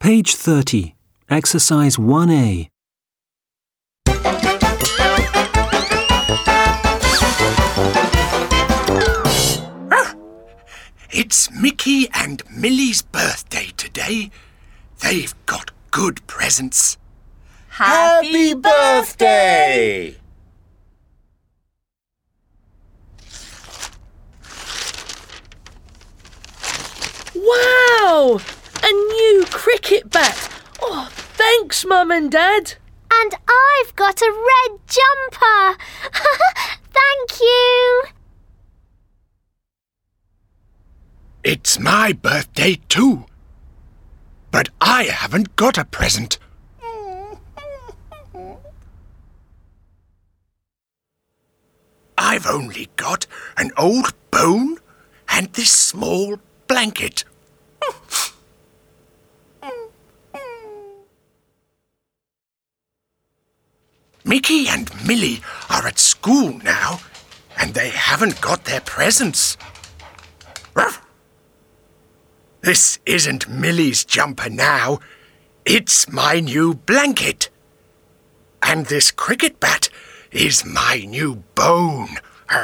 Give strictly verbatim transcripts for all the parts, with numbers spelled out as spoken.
Page thirty, Exercise one A. It's Mickey and Millie's birthday today. They've got good presents. Happy birthday! Wow! A new cricket bat! Oh, thanks, Mum and Dad! And I've got a red jumper! Thank you! It's my birthday too. But I haven't got a present. I've only got an old bone and this small blanket. Mickey and Millie are at school now, and they haven't got their presents. This isn't Millie's jumper now. It's my new blanket. And this cricket bat is my new bone.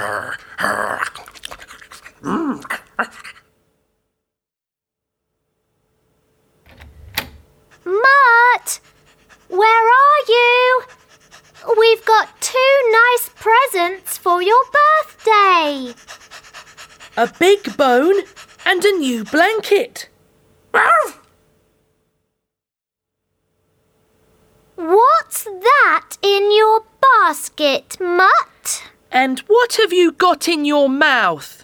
Mutt! Where are you? We've got two nice presents for your birthday. A big bone and a new blanket. What's that in your basket, Mutt? And what have you got in your mouth?